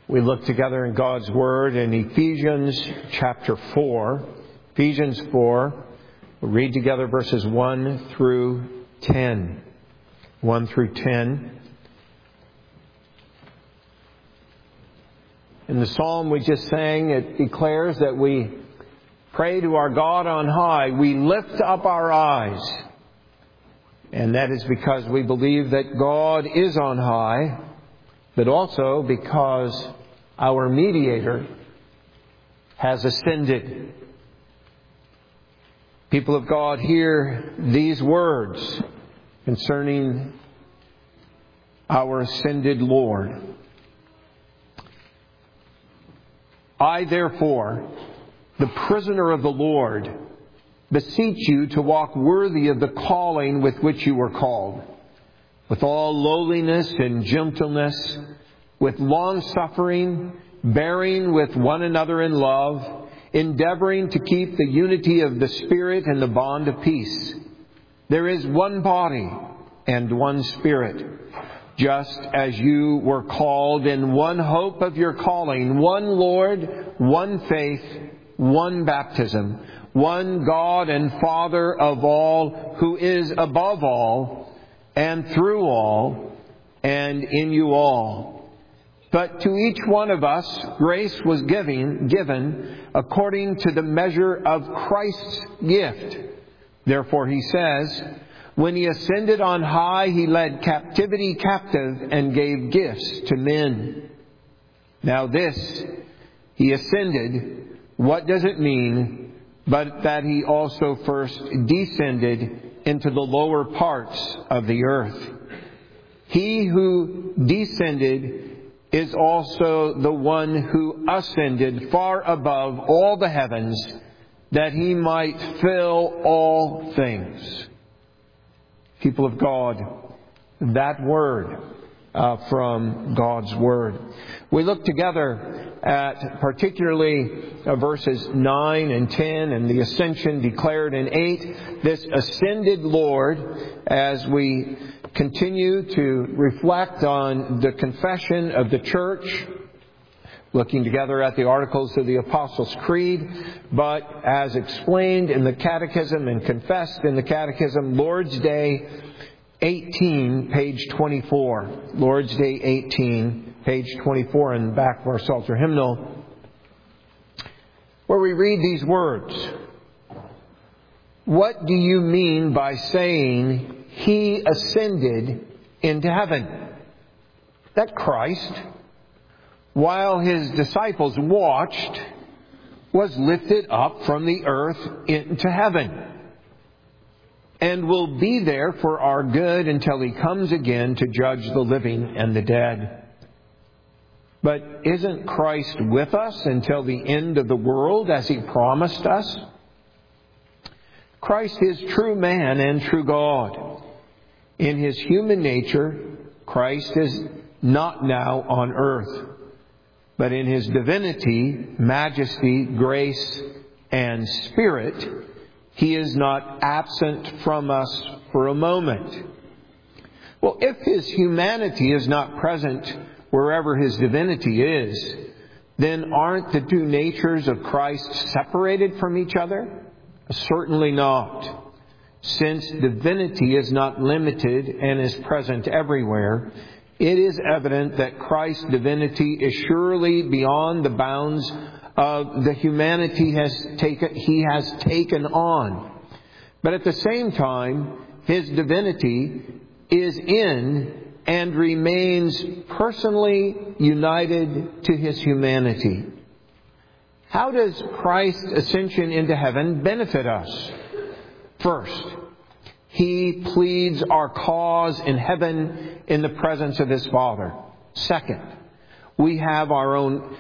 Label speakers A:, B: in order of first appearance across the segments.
A: We look together in God's Word in Ephesians chapter 4. Ephesians 4. We'll read together verses 1 through 10. 1 through 10. In the psalm we just sang, it declares that we pray to our God on high. We lift up our eyes. And that is because we believe that God is on high, but also because our mediator has ascended. People of God, hear these words concerning our ascended Lord. I, therefore, the prisoner of the Lord, beseech you to walk worthy of the calling with which you were called, with all lowliness and gentleness, with long-suffering, bearing with one another in love, endeavoring to keep the unity of the Spirit in the bond of peace. There is one body and one Spirit, just as you were called in one hope of your calling, one Lord, one faith, one baptism, one God and Father of all, who is above all, and through all, and in you all. But to each one of us grace was given according to the measure of Christ's gift. Therefore he says, when he ascended on high, he led captivity captive and gave gifts to men. Now this, he ascended, what does it mean? But that he also first descended into the lower parts of the earth. He who descended is also the one who ascended far above all the heavens, that he might fill all things. People of God, that word from God's Word. We look together at particularly verses 9 and 10 and the ascension declared in 8. This ascended Lord, as we continue to reflect on the confession of the church, looking together at the Articles of the Apostles' Creed, but as explained in the Catechism and confessed in the Catechism, Lord's Day 18, page 24. Lord's Day 18, page 24 in the back of our Psalter hymnal, where we read these words. What do you mean by saying He ascended into heaven? That Christ, while His disciples watched, was lifted up from the earth into heaven, and will be there for our good until He comes again to judge the living and the dead. But isn't Christ with us until the end of the world, as He promised us? Christ is true man and true God. In His human nature, Christ is not now on earth, but in His divinity, majesty, grace, and Spirit, He is not absent from us for a moment. Well, if His humanity is not present wherever His divinity is, then aren't the two natures of Christ separated from each other? Certainly not. Since divinity is not limited and is present everywhere, it is evident that Christ's divinity is surely beyond the bounds of the humanity He has taken on. But at the same time, His divinity is in and remains personally united to His humanity. How does Christ's ascension into heaven benefit us? First, He pleads our cause in heaven in the presence of His Father. Second, we have our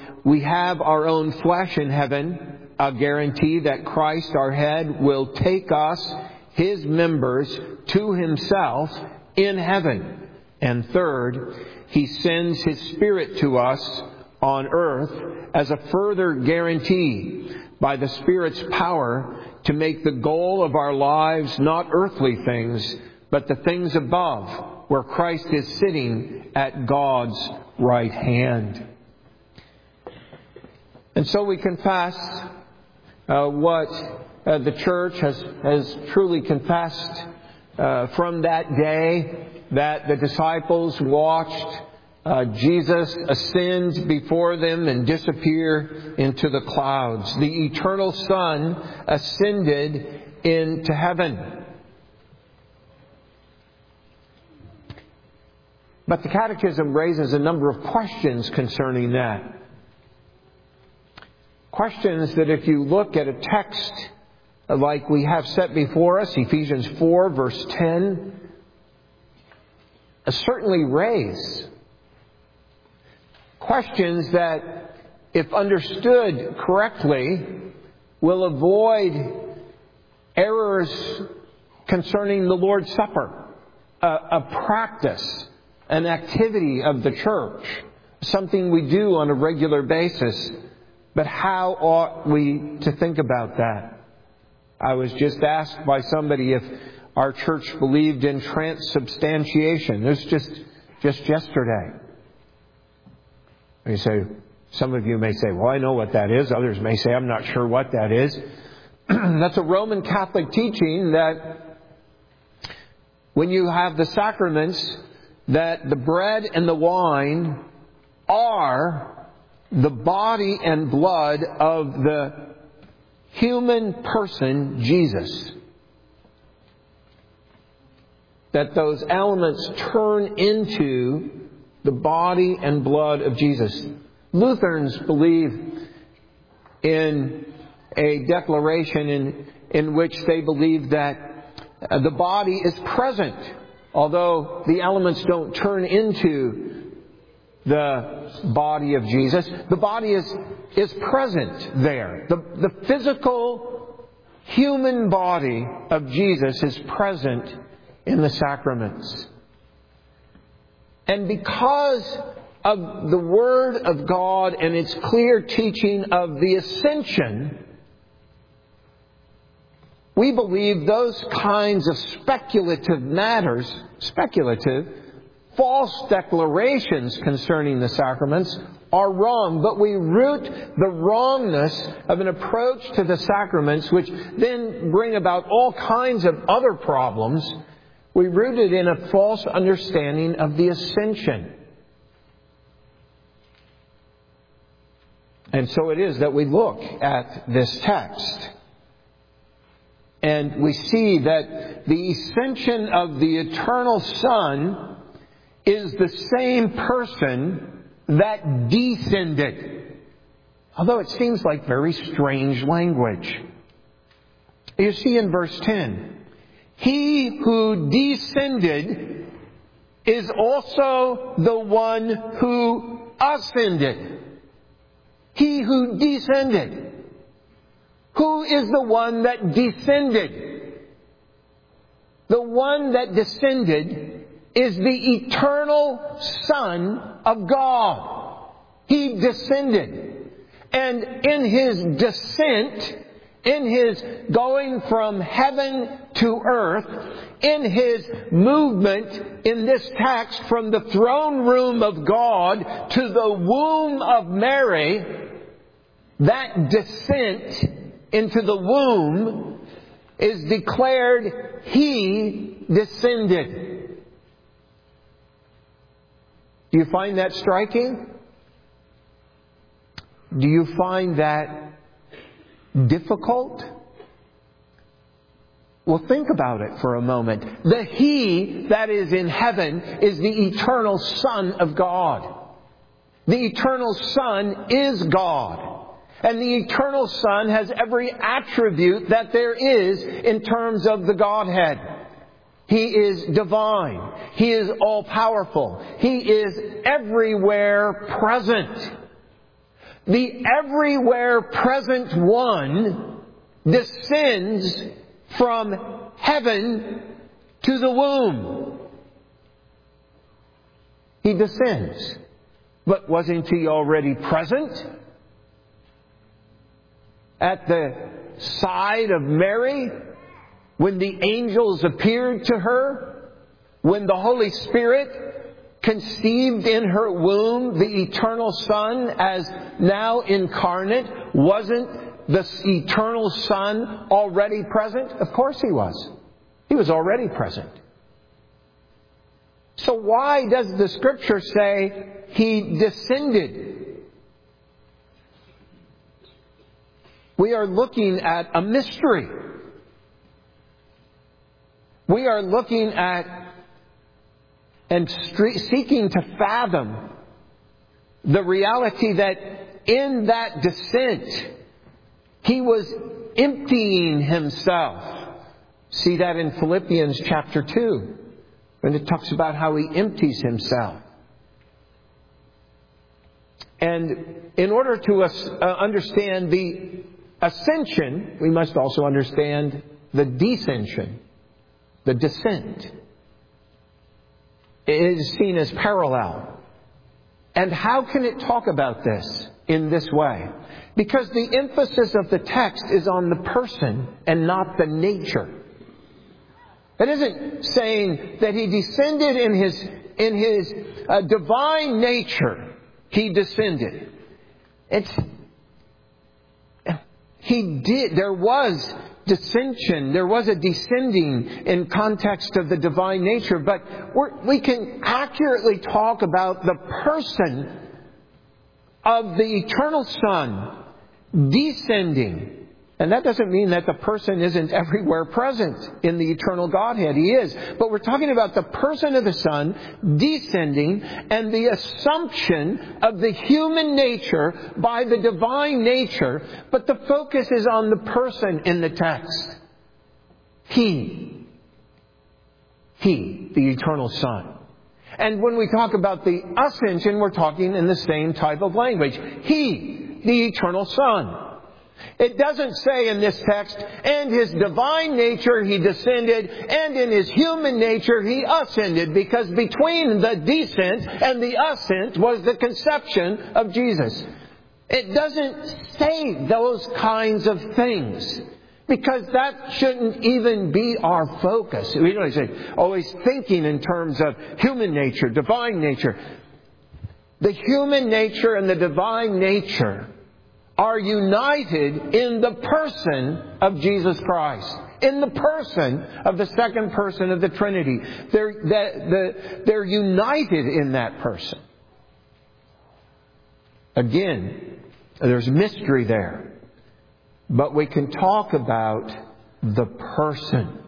A: own flesh in heaven, a guarantee that Christ, our head, will take us, His members, to Himself in heaven. And third, He sends His Spirit to us on earth as a further guarantee by the Spirit's power to make the goal of our lives not earthly things, but the things above, where Christ is sitting at God's right hand. And so we confess what the church has truly confessed from that day, that the disciples watched Jesus ascend before them and disappear into the clouds. The eternal Son ascended into heaven. But the Catechism raises a number of questions concerning that. Questions that if you look at a text like we have set before us, Ephesians 4 verse 10, certainly raise questions that, if understood correctly, will avoid errors concerning the Lord's Supper, a practice, an activity of the church, something we do on a regular basis. But how ought we to think about that? I was just asked by somebody if our church believed in transubstantiation. It was just yesterday. And you say, some of you may say, well, I know what that is. Others may say, I'm not sure what that is. That's a Roman Catholic teaching that when you have the sacraments, that the bread and the wine are the body and blood of the human person, Jesus. That those elements turn into the body and blood of Jesus. Lutherans believe in a declaration in which they believe that the body is present, although the elements don't turn into the body of Jesus. The body is present there. The physical human body of Jesus is present in the sacraments. And because of the Word of God and its clear teaching of the Ascension, we believe those kinds of speculative, false declarations concerning the sacraments are wrong. But we root the wrongness of an approach to the sacraments, which then bring about all kinds of other problems. We root it in a false understanding of the Ascension. And so it is that we look at this text. And we see that the ascension of the eternal Son is the same person that descended. Although it seems like very strange language. You see in verse 10, He who descended is also the one who ascended. He who descended. Who is the one that descended? The one that descended is the eternal Son of God. He descended. And in His descent, in His going from heaven to earth, in His movement in this text from the throne room of God to the womb of Mary, that descent into the womb is declared He descended. Do you find that striking? Do you find that difficult? Well, think about it for a moment. The He that is in heaven is the eternal Son of God. The eternal Son is God. And the eternal Son has every attribute that there is in terms of the Godhead. He is divine. He is all-powerful. He is everywhere present. The everywhere present One descends from heaven to the womb. He descends. But wasn't He already present at the side of Mary when the angels appeared to her, when the Holy Spirit conceived in her womb the eternal Son as now incarnate? Wasn't the eternal Son already present? Of course He was. He was already present. So why does the Scripture say He descended? We are looking at a mystery. We are looking at and seeking to fathom the reality that in that descent, He was emptying Himself. See that in Philippians chapter 2, when it talks about how He empties Himself. And in order to understand the ascension, we must also understand the descension, the descent. It is seen as parallel. And how can it talk about this in this way? Because the emphasis of the text is on the person and not the nature. It isn't saying that He descended in His divine nature. He descended. He did. There was dissension. There was a descending in context of the divine nature. But we can accurately talk about the person of the eternal Son descending. And that doesn't mean that the person isn't everywhere present in the eternal Godhead. He is. But we're talking about the person of the Son descending and the assumption of the human nature by the divine nature. But the focus is on the person in the text. He, the eternal Son. And when we talk about the ascension, we're talking in the same type of language. He, the eternal Son. It doesn't say in this text, and His divine nature He descended, and in His human nature He ascended, because between the descent and the ascent was the conception of Jesus. It doesn't say those kinds of things, because that shouldn't even be our focus. We don't always thinking in terms of human nature, divine nature. The human nature and the divine nature are united in the person of Jesus Christ. In the person of the second person of the Trinity. They're united in that person. Again, there's mystery there. But we can talk about the person.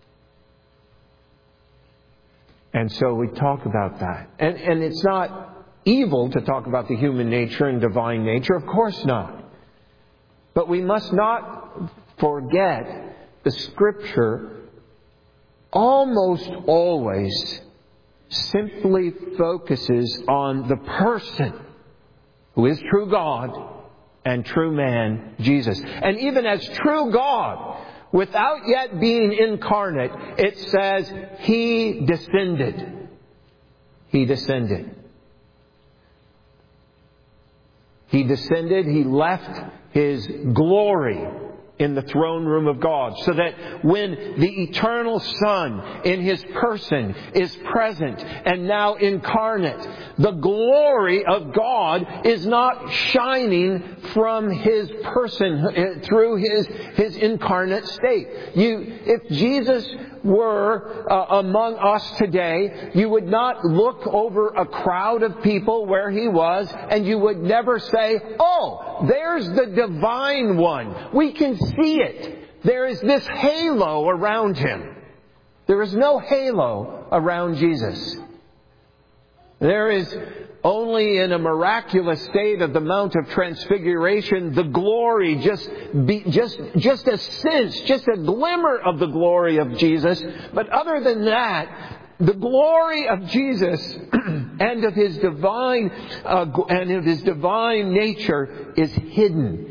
A: And so we talk about that. And it's not evil to talk about the human nature and divine nature. Of course not. But we must not forget the Scripture almost always simply focuses on the person who is true God and true man, Jesus. And even as true God, without yet being incarnate, it says He descended. He descended. He descended. He left His glory in the throne room of God, so that when the eternal Son in His person is present and now incarnate, the glory of God is not shining from His person through His incarnate state. If Jesus were among us today, you would not look over a crowd of people where He was, and you would never say, "Oh, there's the divine one. We can see it. There is this halo around Him." There is no halo around Jesus. There is only in a miraculous state of the Mount of Transfiguration, the glory, just a sense, just a glimmer of the glory of Jesus. But other than that, the glory of Jesus and of His divine nature is hidden.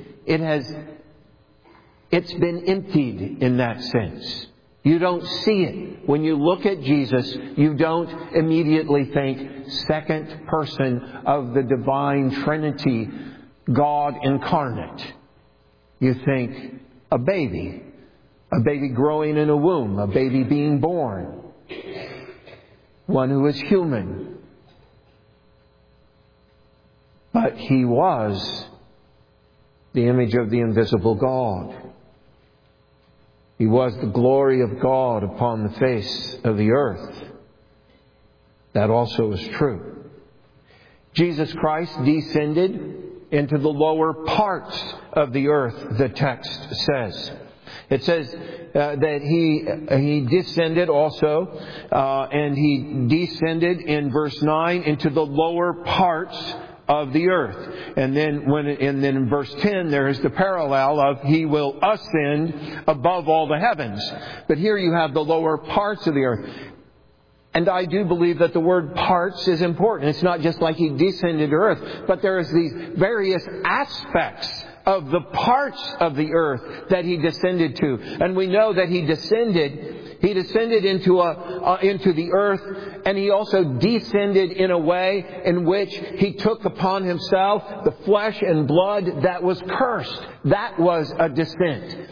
A: It's been emptied in that sense. You don't see it. When you look at Jesus, you don't immediately think second person of the divine Trinity, God incarnate. You think a baby growing in a womb, a baby being born, one who is human, but He was the image of the invisible God. He was the glory of God upon the face of the earth. That also is true. Jesus Christ descended into the lower parts of the earth, the text says. It says that He descended also, and He descended in verse 9 into the lower parts of the earth. And then in verse 10 there is the parallel of He will ascend above all the heavens. But here you have the lower parts of the earth. And I do believe that the word parts is important. It's not just like He descended to earth, but there's these various aspects of the parts of the earth that He descended to. And we know that He descended into the earth, and He also descended in a way in which He took upon Himself the flesh and blood that was cursed. That was a descent.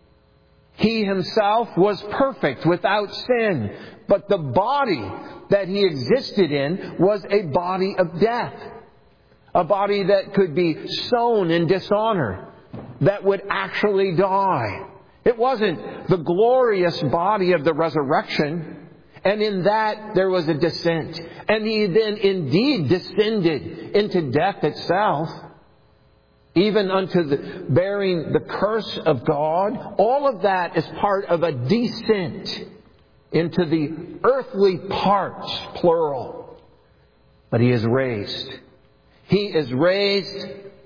A: He Himself was perfect, without sin, but the body that He existed in was a body of death. A body that could be sown in dishonor, that would actually die. It wasn't the glorious body of the resurrection. And in that there was a descent. And He then indeed descended into death itself, even unto the bearing the curse of God. All of that is part of a descent into the earthly parts, plural. But He is raised. He is raised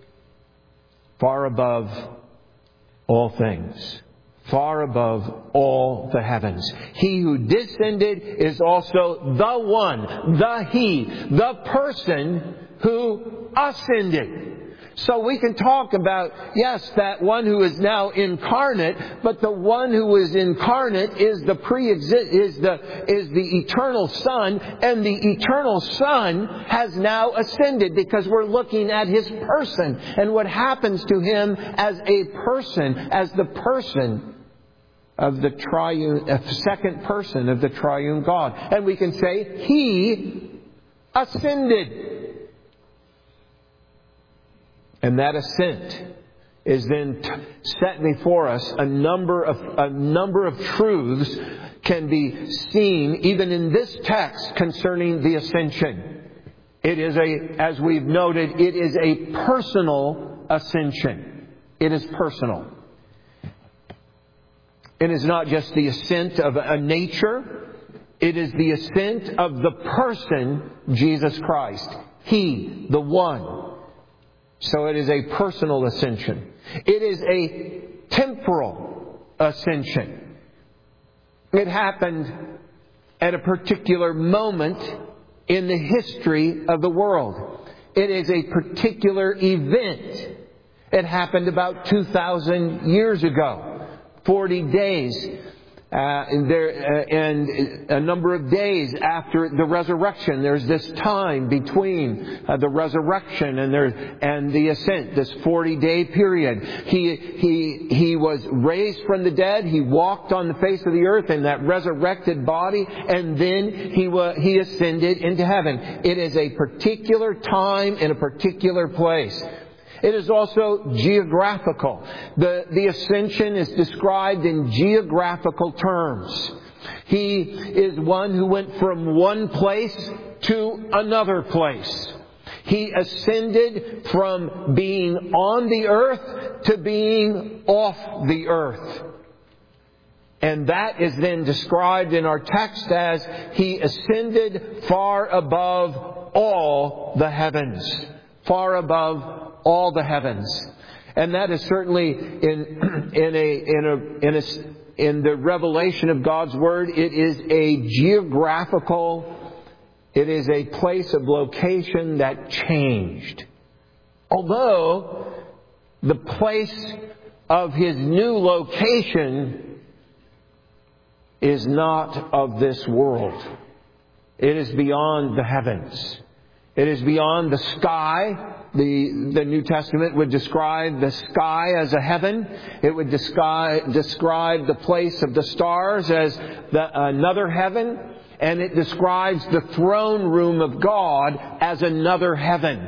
A: far above all things, far above all the heavens. He who descended is also the one, the person who ascended. So we can talk about, yes, that one who is now incarnate, but the one who is incarnate is the eternal Son, and the eternal Son has now ascended, because we're looking at His person and what happens to Him as a person, as the person of the second person of the triune God. And we can say He ascended. And that ascent is then set before us. A number of truths can be seen even in this text concerning the ascension. It is as we've noted, it is a personal ascension. It is personal. It is not just the ascent of a nature. It is the ascent of the person, Jesus Christ. He, the one. So it is a personal ascension. It is a temporal ascension. It happened at a particular moment in the history of the world. It is a particular event. It happened about 2,000 years ago. 40 days and a number of days after the resurrection. There's this time between the resurrection and the ascent, this 40-day period. He was raised from the dead. He walked on the face of the earth in that resurrected body, and then he ascended into heaven. It is a particular time in a particular place. It is also geographical. The ascension is described in geographical terms. He is one who went from one place to another place. He ascended from being on the earth to being off the earth. And that is then described in our text as He ascended far above all the heavens. Far above all the heavens. And that is certainly in the revelation of God's Word. It is a place of location that changed. Although the place of His new location is not of this world. It is beyond the heavens. It is beyond the sky. The New Testament would describe the sky as a heaven. It would describe the place of the stars as another heaven. And it describes the throne room of God as another heaven.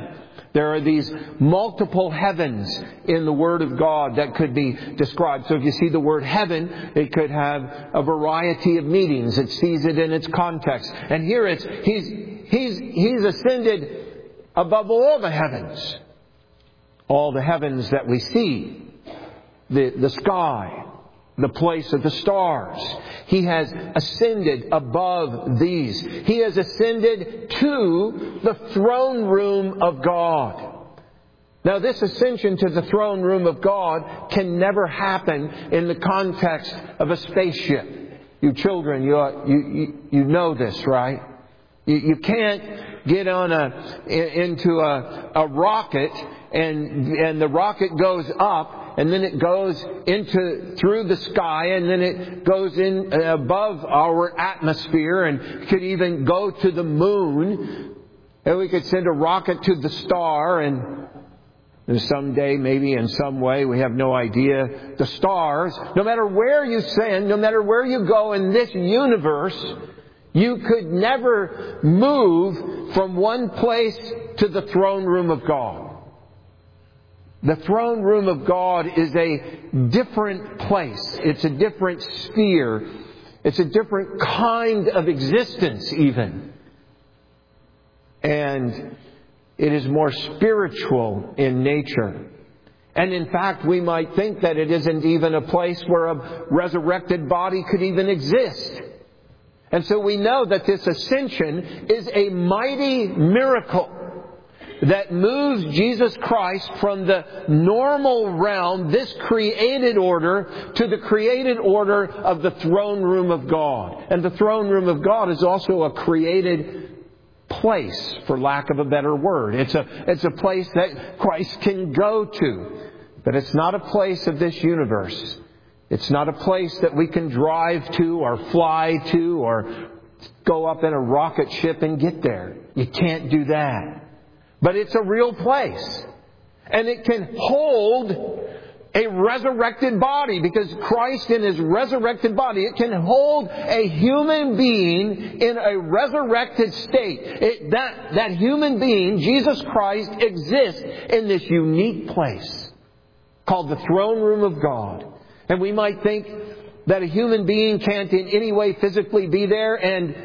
A: There are these multiple heavens in the Word of God that could be described. So if you see the word heaven, it could have a variety of meanings. It sees it in its context. And here it's, He's ascended above all the heavens. All the heavens that we see. The sky. The place of the stars. He has ascended above these. He has ascended to the throne room of God. Now, this ascension to the throne room of God can never happen in the context of a spaceship. You children, you know this, right? You can't get into a rocket and the rocket goes up. And then it goes through the sky, and then it goes in above our atmosphere, and could even go to the moon. And we could send a rocket to the star, and someday, maybe in some way, we have no idea, the stars, no matter where you send, no matter where you go in this universe, you could never move from one place to the throne room of God. The throne room of God is a different place. It's a different sphere. It's a different kind of existence even. And it is more spiritual in nature. And in fact, we might think that it isn't even a place where a resurrected body could even exist. And so we know that this ascension is a mighty miracle that moves Jesus Christ from the normal realm, this created order, to the created order of the throne room of God. And the throne room of God is also a created place, for lack of a better word. It's a place that Christ can go to. But it's not a place of this universe. It's not a place that we can drive to or fly to or go up in a rocket ship and get there. You can't do that. But it's a real place. And it can hold a resurrected body, because Christ in His resurrected body, it can hold a human being in a resurrected state. That human being, Jesus Christ, exists in this unique place called the throne room of God. And we might think that a human being can't in any way physically be there, and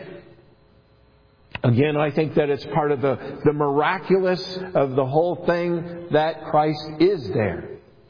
A: again, I think that it's part of the miraculous of the whole thing that Christ is there.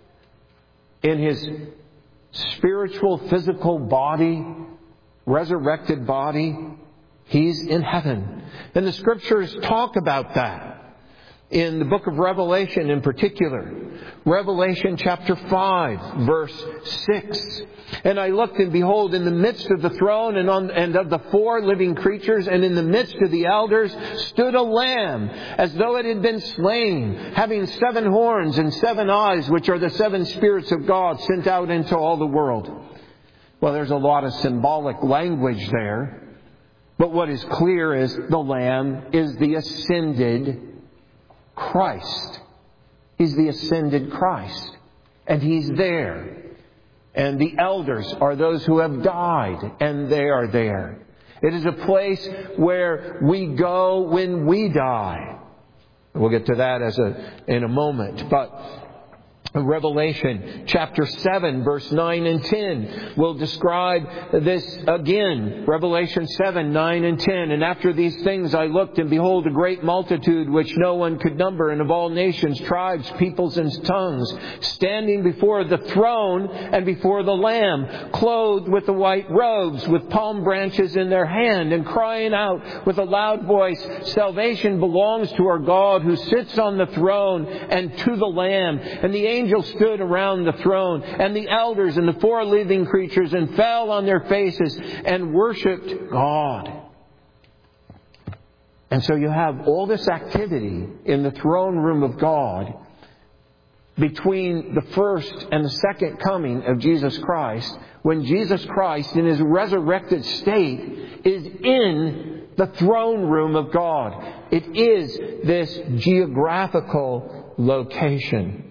A: In His spiritual, physical body, resurrected body, He's in heaven. And the Scriptures talk about that. In the book of Revelation in particular. Revelation chapter 5, verse 6. And I looked, and behold, in the midst of the throne and of the 4 living creatures, and in the midst of the elders, stood a lamb, as though it had been slain, having 7 horns and 7 eyes, which are the 7 spirits of God sent out into all the world. Well, there's a lot of symbolic language there. But what is clear is the lamb is the ascended Christ. He's the ascended Christ. And He's there. And the elders are those who have died, and they are there. It is a place where we go when we die. We'll get to that in a moment. But Revelation chapter 7, verse 9 and 10 will describe this again. Revelation 7, 9 and 10. And after these things I looked, and behold, a great multitude which no one could number, and of all nations, tribes, peoples, and tongues, standing before the throne and before the Lamb, clothed with the white robes, with palm branches in their hand, and crying out with a loud voice, Salvation belongs to our God who sits on the throne and to the Lamb. And the angels stood around the throne, and the elders and the 4 living creatures, and fell on their faces and worshipped God. And so you have all this activity in the throne room of God between the first and the second coming of Jesus Christ, when Jesus Christ in His resurrected state is in the throne room of God. It is this geographical location.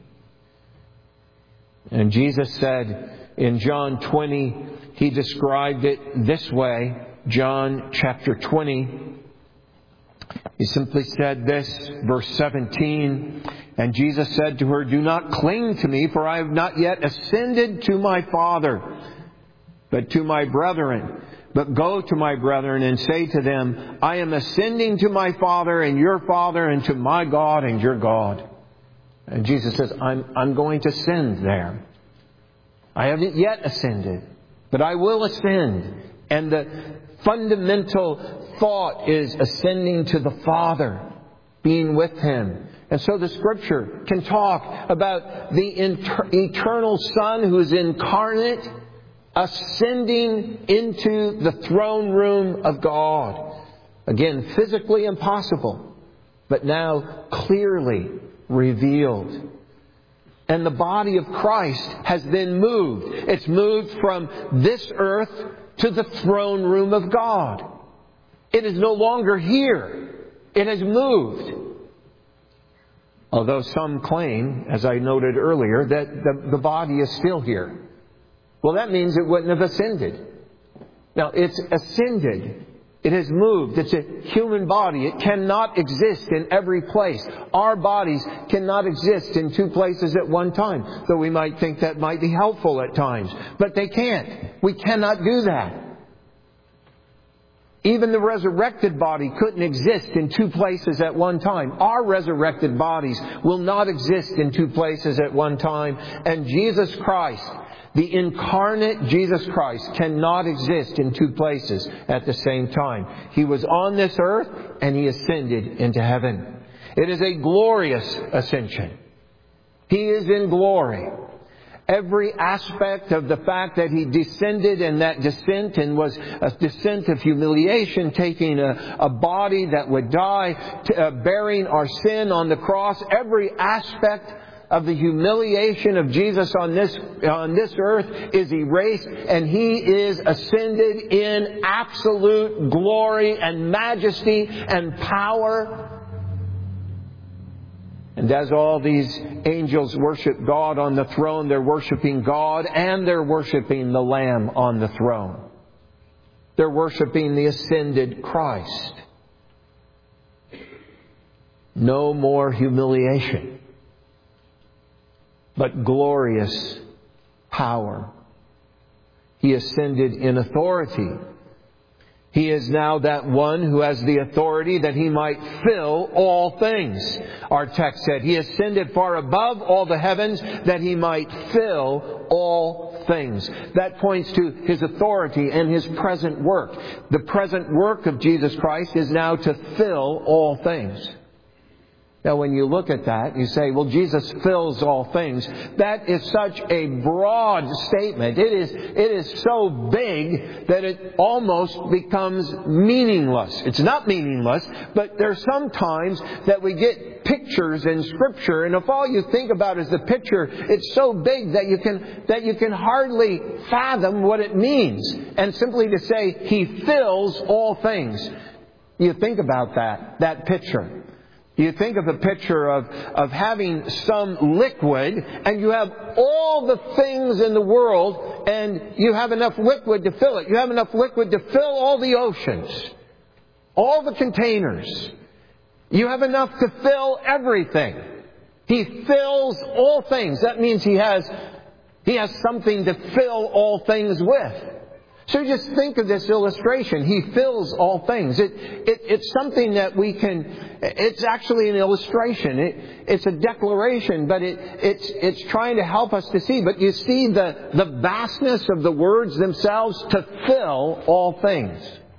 A: And Jesus said in John 20, He described it this way. John chapter 20, He simply said this, verse 17, and Jesus said to her, "Do not cling to me, for I have not yet ascended to my Father, but to my brethren. But go to my brethren and say to them, I am ascending to my Father and your Father, and to my God and your God." And Jesus says, I'm going to ascend there. I haven't yet ascended, but I will ascend. And the fundamental thought is ascending to the Father, being with Him. And so the Scripture can talk about the eternal Son who is incarnate, ascending into the throne room of God. Again, physically impossible, but now clearly revealed. And the body of Christ has been moved. It's moved from this earth to the throne room of God. It is no longer here. It has moved. Although some claim, as I noted earlier, that the body is still here. Well, that means it wouldn't have ascended. Now, it's ascended. It has moved. It's a human body. It cannot exist in every place. Our bodies cannot exist in two places at one time, though we might think that might be helpful at times. But they can't. We cannot do that. Even the resurrected body couldn't exist in two places at one time. Our resurrected bodies will not exist in two places at one time. And Jesus Christ, the incarnate Jesus Christ, cannot exist in two places at the same time. He was on this earth and He ascended into heaven. It is a glorious ascension. He is in glory. Every aspect of the fact that He descended, and that descent and was a descent of humiliation, taking a body that would die, bearing our sin on the cross. Every aspect of the humiliation of Jesus on this earth is erased, and He is ascended in absolute glory and majesty and power. And as all these angels worship God on the throne, they're worshiping God and they're worshiping the Lamb on the throne. They're worshiping the ascended Christ. No more humiliation, but glorious power. He ascended in authority. He is now that one who has the authority that He might fill all things. Our text said, He ascended far above all the heavens that He might fill all things. That points to His authority and His present work. The present work of Jesus Christ is now to fill all things. Now, when you look at that, you say, well, Jesus fills all things. That is such a broad statement. It is so big that it almost becomes meaningless. It's not meaningless, but there's sometimes that we get pictures in Scripture, and if all you think about is the picture, it's so big that you can hardly fathom what it means. And simply to say, He fills all things. You think about that picture. You think of a picture of having some liquid, and you have all the things in the world, and you have enough liquid to fill it. You have enough liquid to fill all the oceans, all the containers. You have enough to fill everything. He fills all things. That means He has something to fill all things with. So just think of this illustration. He fills all things. It's something that we can... It's actually an illustration. It's a declaration, but it's trying to help us to see. But you see the vastness of the words themselves, to fill all things.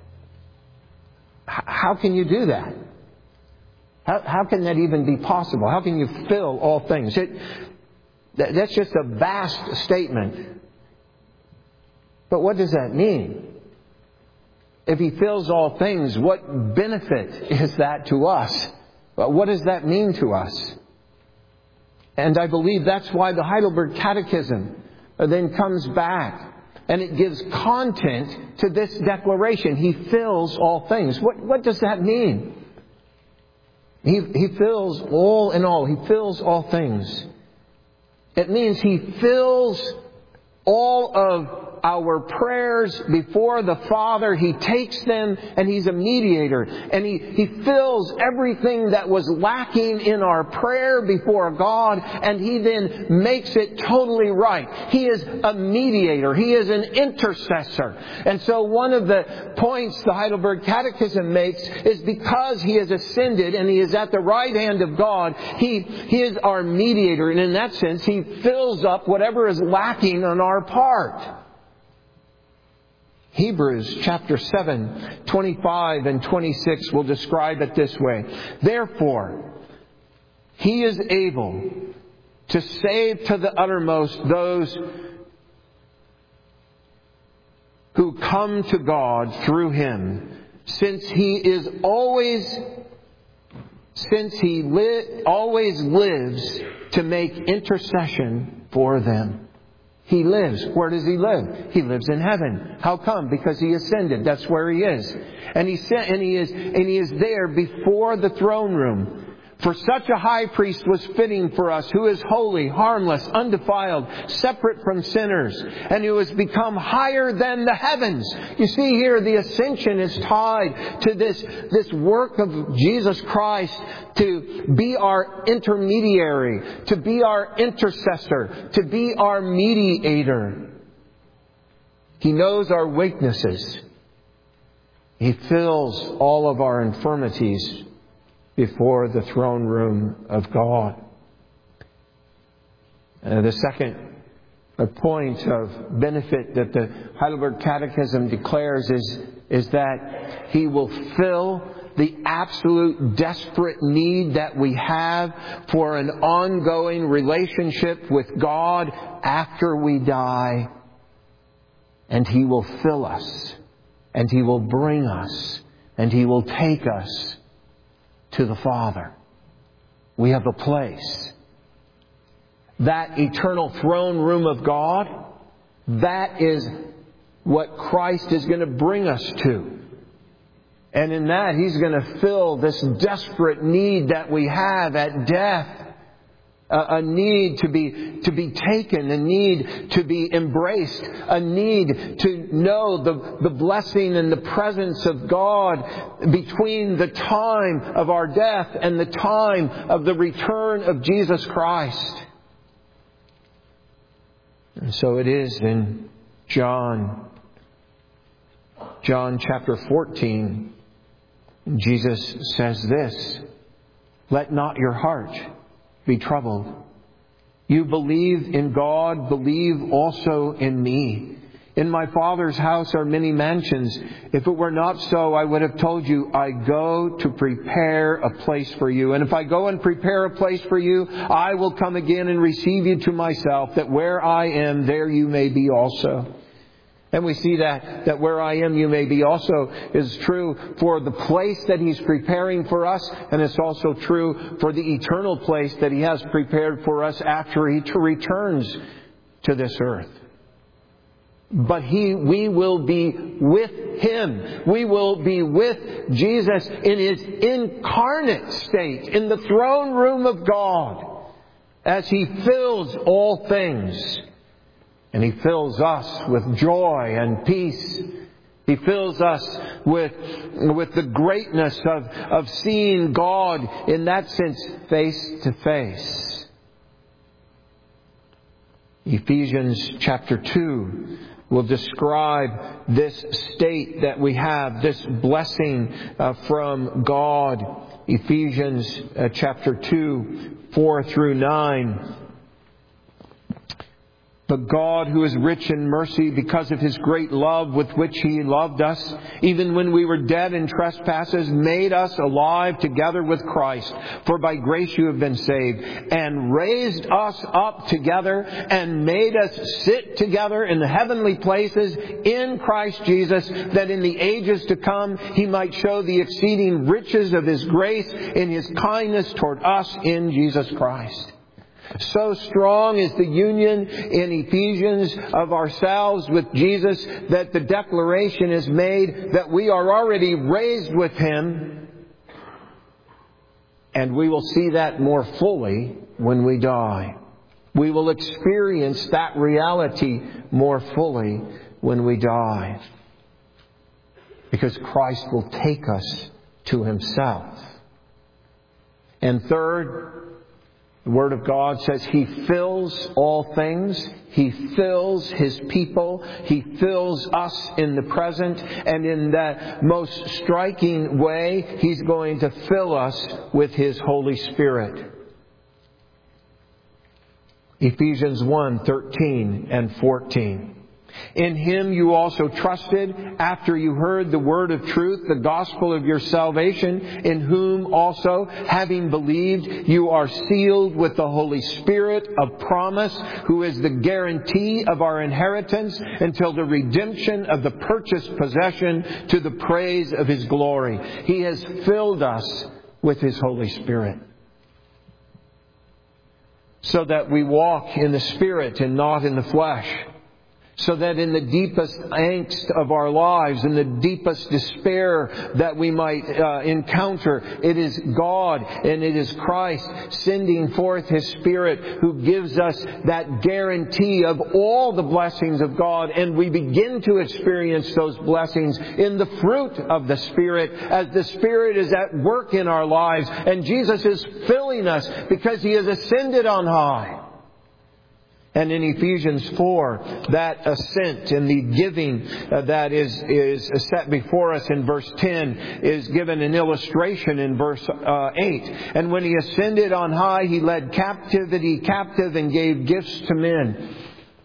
A: How can you do that? How can that even be possible? How can you fill all things? That's just a vast statement. But what does that mean? If He fills all things, what benefit is that to us? What does that mean to us? And I believe that's why the Heidelberg Catechism then comes back, and it gives content to this declaration. He fills all things. What does that mean? He fills all in all. He fills all things. It means He fills all of our prayers before the Father. He takes them and He's a mediator. And He fills everything that was lacking in our prayer before God, and He then makes it totally right. He is a mediator. He is an intercessor. And so one of the points the Heidelberg Catechism makes is because He has ascended and He is at the right hand of God, He is our mediator. And in that sense, He fills up whatever is lacking on our part. Hebrews chapter 7, 25 and 26 will describe it this way. Therefore, He is able to save to the uttermost those who come to God through Him, since He always lives to make intercession for them. He lives. Where does He live? He lives in heaven. How come? Because He ascended. That's where He is. And He is there before the throne room. For such a high priest was fitting for us, who is holy, harmless, undefiled, separate from sinners, and who has become higher than the heavens. You see here, the ascension is tied to this work of Jesus Christ to be our intermediary, to be our intercessor, to be our mediator. He knows our weaknesses. He fills all of our infirmities before the throne room of God. The second point of benefit that the Heidelberg Catechism declares is that He will fill the absolute desperate need that we have for an ongoing relationship with God after we die. And He will fill us, and He will bring us, and He will take us to the Father. We have a place. That eternal throne room of God, that is what Christ is going to bring us to. And in that, He's going to fill this desperate need that we have at death. A need to be taken, a need to be embraced, a need to know the blessing and the presence of God between the time of our death and the time of the return of Jesus Christ. And so it is in John chapter 14. Jesus says this, "Let not your heart be troubled. You believe in God, believe also in me. In my Father's house are many mansions. If it were not so, I would have told you, I go to prepare a place for you. And if I go and prepare a place for you, I will come again and receive you to myself, that where I am, there you may be also." And we see that where I am, you may be also is true for the place that He's preparing for us. And it's also true for the eternal place that He has prepared for us after He returns to this earth. But we will be with Him. We will be with Jesus in His incarnate state, in the throne room of God, as He fills all things. And He fills us with joy and peace. He fills us with the greatness of seeing God in that sense face to face. Ephesians chapter 2 will describe this state that we have, this blessing from God. Ephesians chapter 2, 4 through 9. But God, who is rich in mercy, because of His great love with which He loved us, even when we were dead in trespasses, made us alive together with Christ. For by grace you have been saved, and raised us up together, and made us sit together in the heavenly places in Christ Jesus, that in the ages to come He might show the exceeding riches of His grace in His kindness toward us in Jesus Christ. So strong is the union in Ephesians of ourselves with Jesus that the declaration is made that we are already raised with Him, and we will see that more fully when we die. We will experience that reality more fully when we die. Because Christ will take us to Himself. And third, the Word of God says He fills all things. He fills His people. He fills us in the present. And in that most striking way, He's going to fill us with His Holy Spirit. Ephesians 1:13 and 14. In Him you also trusted after you heard the word of truth, the gospel of your salvation, in whom also, having believed, you are sealed with the Holy Spirit of promise, who is the guarantee of our inheritance until the redemption of the purchased possession to the praise of His glory. He has filled us with His Holy Spirit, so that we walk in the Spirit and not in the flesh. So that in the deepest angst of our lives, in the deepest despair that we might encounter, it is God and it is Christ sending forth His Spirit who gives us that guarantee of all the blessings of God. And we begin to experience those blessings in the fruit of the Spirit as the Spirit is at work in our lives. And Jesus is filling us because He has ascended on high. And in Ephesians 4, that ascent and the giving that is set before us in verse 10 is given an illustration in verse 8. And when He ascended on high, He led captivity captive and gave gifts to men.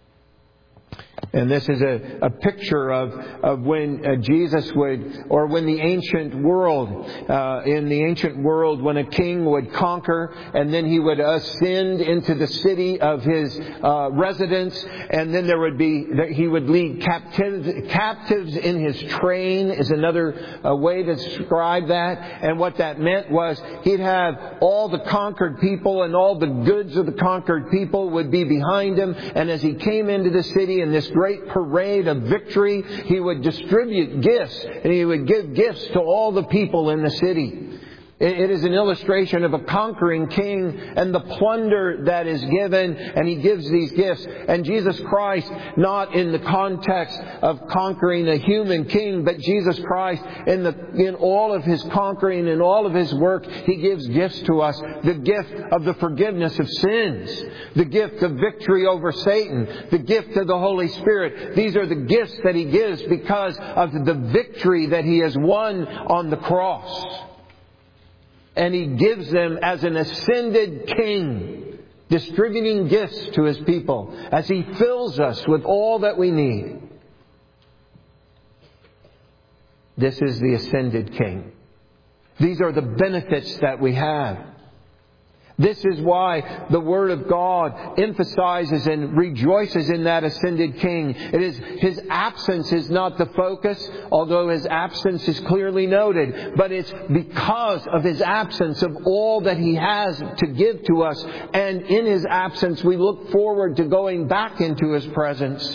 A: And this is a picture of when Jesus would, or when the ancient world, in the ancient world, when a king would conquer and then he would ascend into the city of his residence, and then he would lead captives in his train, is another way to describe that. And what that meant was he'd have all the conquered people and all the goods of the conquered people would be behind him. And as he came into the city in this great parade of victory, he would distribute gifts, and he would give gifts to all the people in the city. It is an illustration of a conquering king and the plunder that is given, and he gives these gifts. And Jesus Christ, not in the context of conquering a human king, but Jesus Christ in all of His conquering and all of His work, He gives gifts to us. The gift of the forgiveness of sins, the gift of victory over Satan, the gift of the Holy Spirit. These are the gifts that He gives because of the victory that He has won on the cross. And He gives them as an ascended king, distributing gifts to His people as He fills us with all that we need. This is the ascended King. These are the benefits that we have. This is why the Word of God emphasizes and rejoices in that ascended King. It is His absence is not the focus, although His absence is clearly noted. But it's because of His absence of all that He has to give to us. And in His absence, we look forward to going back into His presence,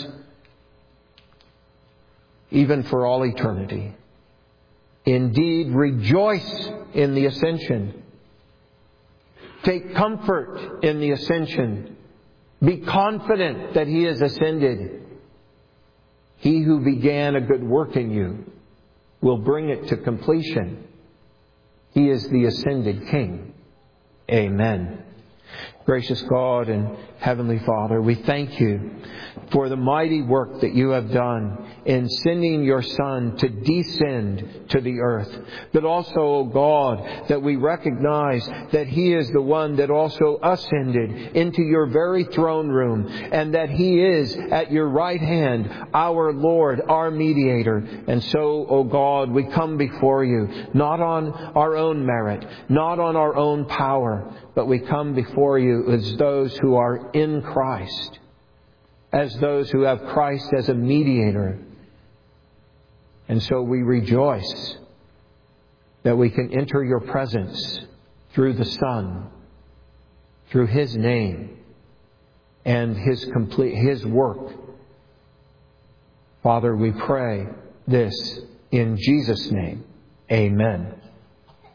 A: even for all eternity. Indeed, rejoice in the ascension. Take comfort in the ascension. Be confident that He has ascended. He who began a good work in you will bring it to completion. He is the ascended King. Amen. Gracious God and Heavenly Father, we thank You for the mighty work that You have done in sending Your Son to descend to the earth. But also, O God, that we recognize that He is the one that also ascended into Your very throne room, and that He is at Your right hand, our Lord, our mediator. And so, O God, we come before You, not on our own merit, not on our own power, but we come before You as those who are in Christ, as those who have Christ as a mediator. And so we rejoice that we can enter Your presence through the Son, through His name, and His work. Father, we pray this in Jesus' name. Amen.